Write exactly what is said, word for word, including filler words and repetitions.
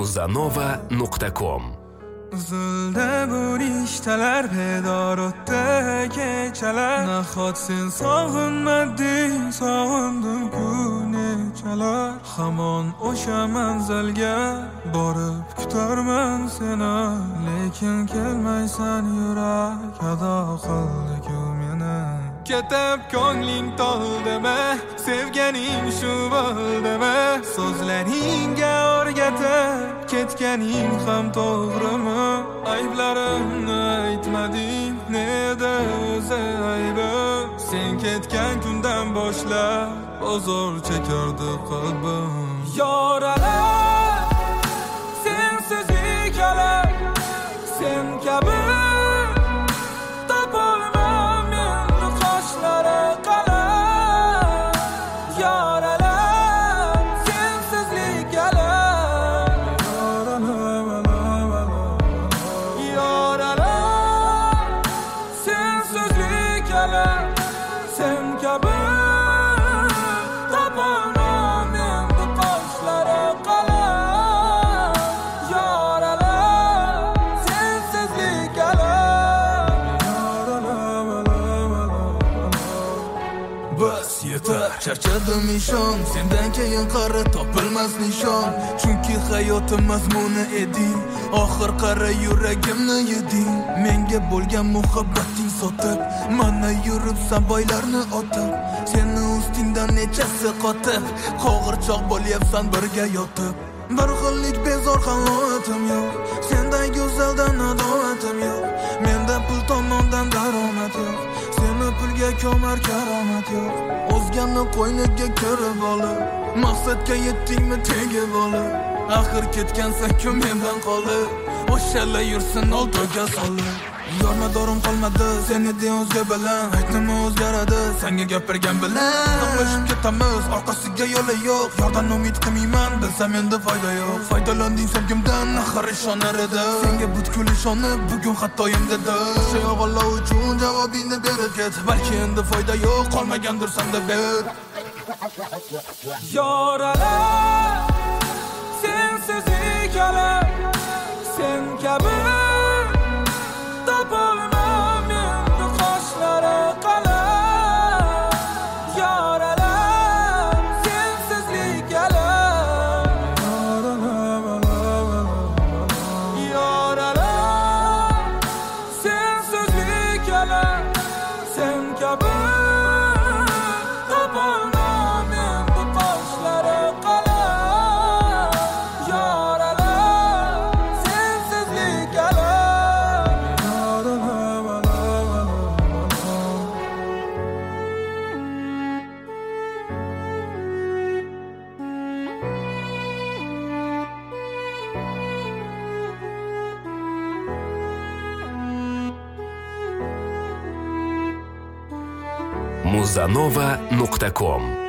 muzanova nuqta com. Zulde burishtalar bedor o'tdi kechalar, nahot sen sog'inmading, sog'indim ku nechalar. Hamon o'sha manzilga borib kutarman seni, lekin kelmaysan, yurak ado qildi-ku meni. Ketib ko'ngling to'ldimi, sevganing shu bo'ldimi, so'zlaringga o'rgatib ketganing ham to'g'rimi? Ayblarimni aytmading, neda o'zi aybim? Sen ketgan kundan boshlab ozor chekardi qalbim. Yoralar sensiz yikalar, sen kabi charchadim ishon, sendan keyin qara topilmas nishon. Chunki hayotim mazmuni eding, oxir qara yuragimni yeding. Menga bo'lgan muhabbating sotib, mana yuribsan boylarni otib. Seni ustingdan nechasi qotib, qo'g'irchoq bo'lyapsan birga yotib. Bir xillik bezor halovatim yo'q, senday go'zaldan adovatim yo'q. Menda pul tomondan daromad yo'q, seni pulga ko'mar karomat yo'q. O'zgani qo'yniga kirib olib, maqsadga yetdingmi tegib olib. Axir ketgansan-ku mendan qolib, o'shala yursin oldiga solib. Yormadorim qolmadi seni de o'zga bilan, aytdim o'zgaradi senga gapirgan bilan. To'qnashib ketamiz, orqasiga yo'li yo'q, yordan umid qilmayman, bilsam endi foyda yo'q. Foydalanding sevgimdan, axir ishonar edi. Senga butkul ishonib, bugun xatoyim dedi. O'sha o'g'illar uchun javobingni berib ket, balki endi foyda yo'q, qolmagandir senda ber. Yoralar sensiz yikalar, sen kabi topolmam endi qoshlari qalin. Yoralar sensizlik alam, yoralar sensizlik alam, sen kabi topolmam endi qoshlari qalin. Yoralar sensizlik alam. muzanova nuqta com